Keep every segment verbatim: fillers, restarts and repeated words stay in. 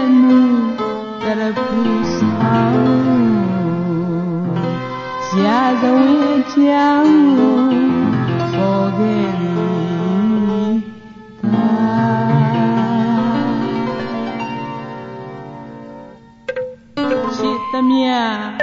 mu Tarapusau Siazawin Chiang Forget Chitamia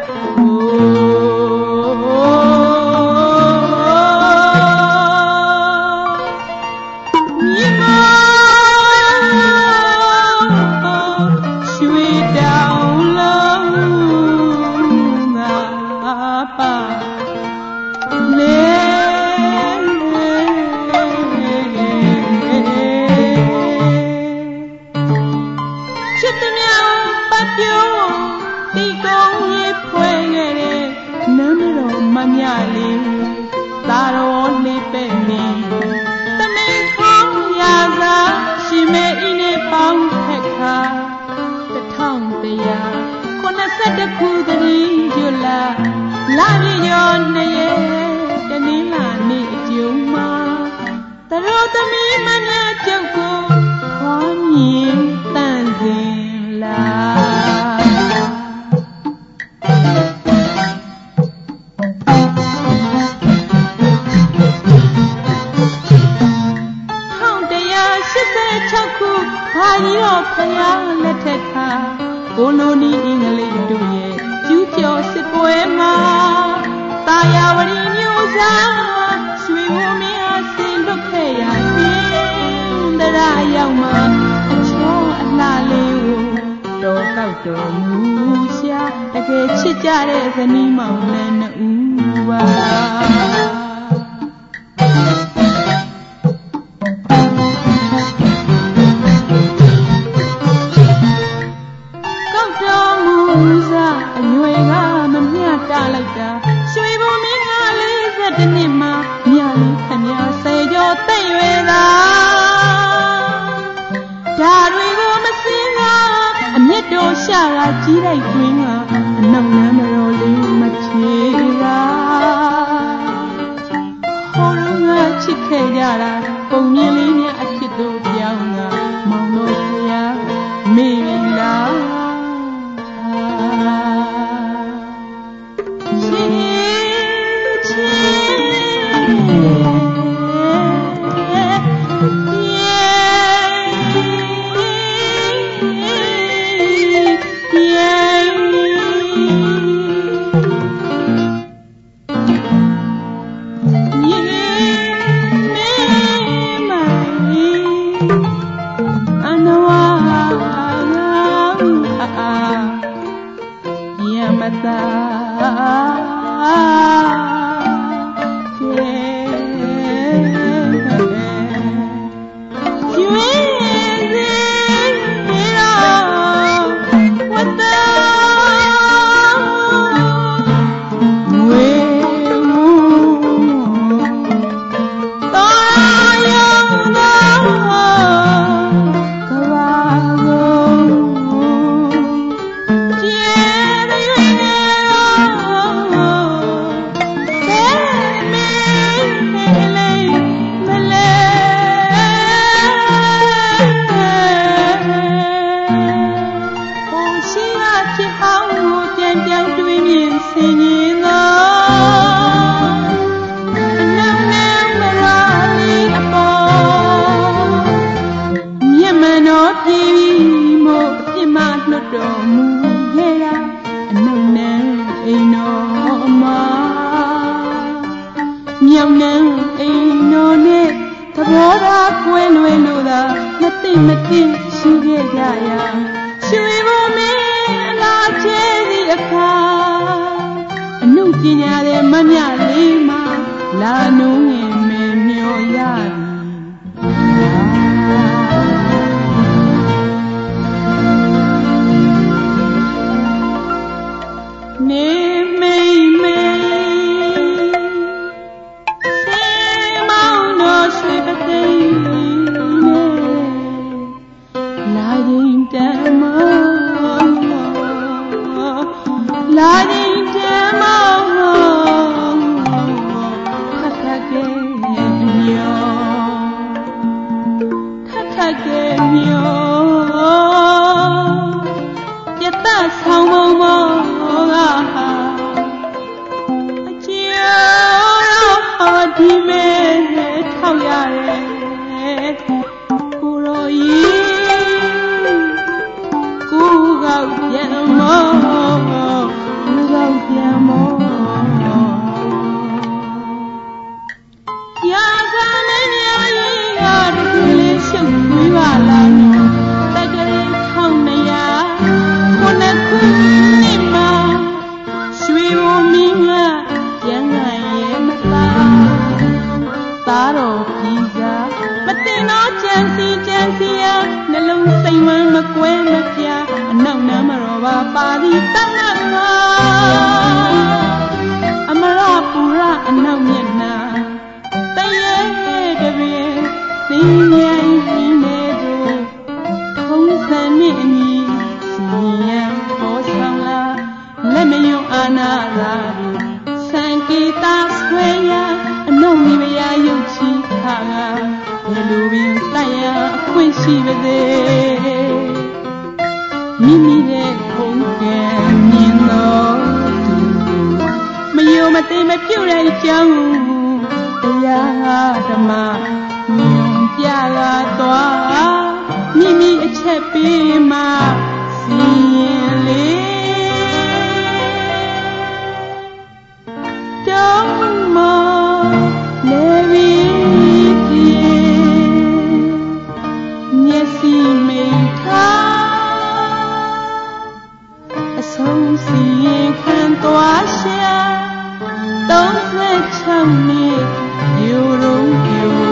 again, စိတ်ဝမ်းမကွဲမပြားအနောက်နာမတော်ပါပါသည်တဏ္ဍငါအမရပူရအနောက်မျက်နှာတရေတပင်သင်ញိုင်းပြီးနေတို့ထုံးစံနှင့်အညီစီရင်ပေါ်ဆောင်လာလက်မယွအာနာရာစံကေတာဆွဲရအနောက်မိမယာရုပ်ချီခါကဘယ်လိုပင်တိုက်ရအခွင့်ရှိပါသေးမိမိရဲ့ခုံးကံမြင်တော်သူမယုံမသိမပြုတ်တဲ့အကြောင်းတရားဓမ္မမြင်ပြလာသွားမိမိအချက်ပေးမှစီရင်လေတောင်းမလေဝီပြေမျက်စိမိန်ထားအဆုံးစီရင်ခံသွားရှာသုံးဆယ်ခြောက်နှစ်ယူရုံးယူ